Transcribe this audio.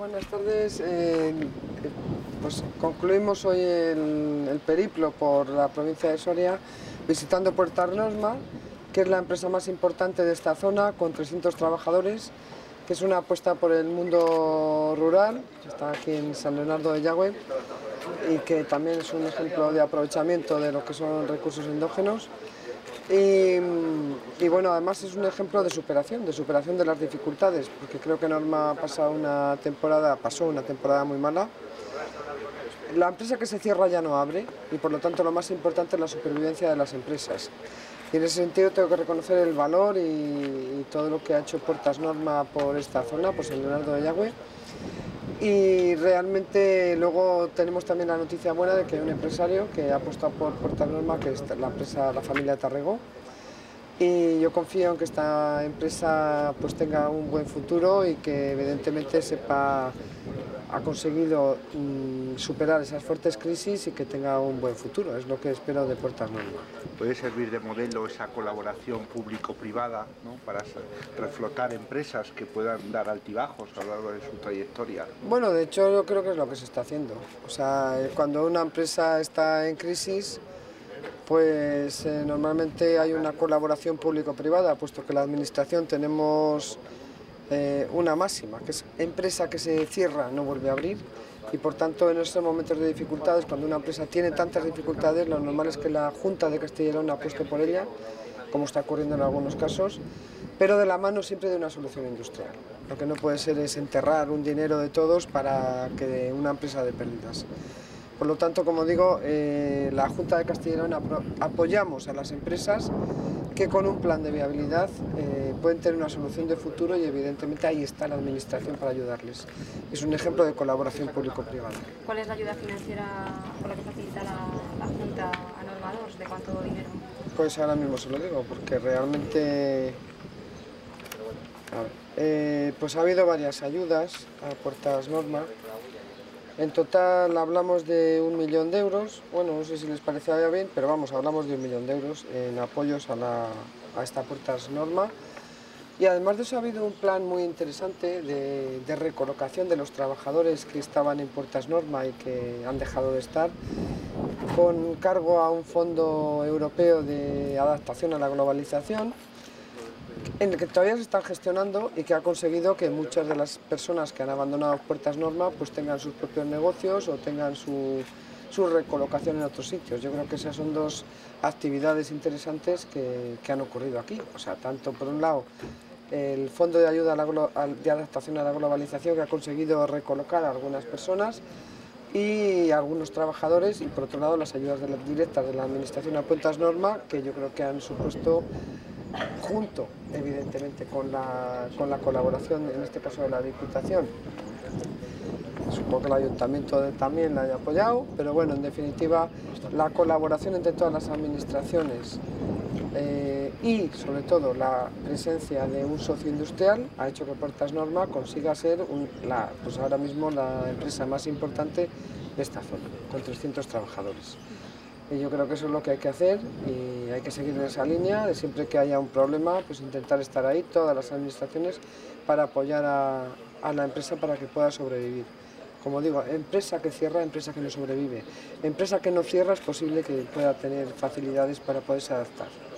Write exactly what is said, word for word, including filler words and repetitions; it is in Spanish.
Buenas tardes. Eh, pues concluimos hoy el, el periplo por la provincia de Soria visitando Puertas Norma, que es la empresa más importante de esta zona, con trescientos trabajadores, que es una apuesta por el mundo rural, está aquí en San Leonardo de Yagüe, y que también es un ejemplo de aprovechamiento de lo que son recursos endógenos. Y, y bueno, además es un ejemplo de superación, de superación de las dificultades, porque creo que Norma ha pasado una temporada, pasó una temporada muy mala. La empresa que se cierra ya no abre y por lo tanto lo más importante es la supervivencia de las empresas. Y en ese sentido tengo que reconocer el valor y, y todo lo que ha hecho Puertas Norma por esta zona, por San Leonardo de Yagüe. Y realmente luego tenemos también la noticia buena de que hay un empresario que ha apostado por Puertas Norma, que es la empresa, la familia Tarregó. Y yo confío en que esta empresa pues tenga un buen futuro y que evidentemente sepa, ha conseguido mmm, superar esas fuertes crisis y que tenga un buen futuro, es lo que espero de Puertas Norma. Puede servir de modelo esa colaboración público-privada, ¿no?, para reflotar empresas que puedan dar altibajos a lo largo de su trayectoria. Bueno, de hecho yo creo que es lo que se está haciendo. O sea, cuando una empresa está en crisis, pues eh, normalmente hay una colaboración público-privada, puesto que la administración tenemos eh, una máxima, que es empresa que se cierra no vuelve a abrir, y por tanto en estos momentos de dificultades, cuando una empresa tiene tantas dificultades, lo normal es que la Junta de Castilla y León apueste por ella, como está ocurriendo en algunos casos, pero de la mano siempre de una solución industrial. Lo que no puede ser es enterrar un dinero de todos para que una empresa dé pérdidas. Por lo tanto, como digo, eh, la Junta de Castilla y León apoyamos a las empresas que con un plan de viabilidad eh, pueden tener una solución de futuro y evidentemente ahí está la administración para ayudarles. Es un ejemplo de colaboración público-privada. ¿Cuál es la ayuda financiera por la que facilita la, la Junta a Norma dos? ¿De cuánto dinero? Pues ahora mismo se lo digo, porque realmente a ver, eh, pues ha habido varias ayudas a Puertas Norma. En total hablamos de un millón de euros, bueno, no sé si les parecía bien, pero vamos, hablamos de un millón de euros en apoyos a, la, a esta Puertas Norma. Y además de eso ha habido un plan muy interesante de, de recolocación de los trabajadores que estaban en Puertas Norma y que han dejado de estar, con cargo a un fondo europeo de adaptación a la globalización, en el que todavía se están gestionando y que ha conseguido que muchas de las personas que han abandonado Puertas Norma pues tengan sus propios negocios o tengan su, su recolocación en otros sitios. Yo creo que esas son dos actividades interesantes que, que han ocurrido aquí. O sea, tanto por un lado el Fondo de Ayuda a la, de Adaptación a la Globalización, que ha conseguido recolocar a algunas personas y a algunos trabajadores, y por otro lado las ayudas de la, directas de la Administración a Puertas Norma, que yo creo que han supuesto, junto evidentemente con la, con la colaboración, en este caso de la Diputación, supongo que el Ayuntamiento también la haya apoyado, pero bueno, en definitiva la colaboración entre todas las administraciones eh, y sobre todo la presencia de un socio industrial ha hecho que Puertas Norma consiga ser un, la, pues ahora mismo la empresa más importante de esta zona, con trescientos trabajadores. Y yo creo que eso es lo que hay que hacer y hay que seguir en esa línea, de siempre que haya un problema, pues intentar estar ahí, todas las administraciones, para apoyar a, a la empresa para que pueda sobrevivir. Como digo, empresa que cierra, empresa que no sobrevive. Empresa que no cierra es posible que pueda tener facilidades para poderse adaptar.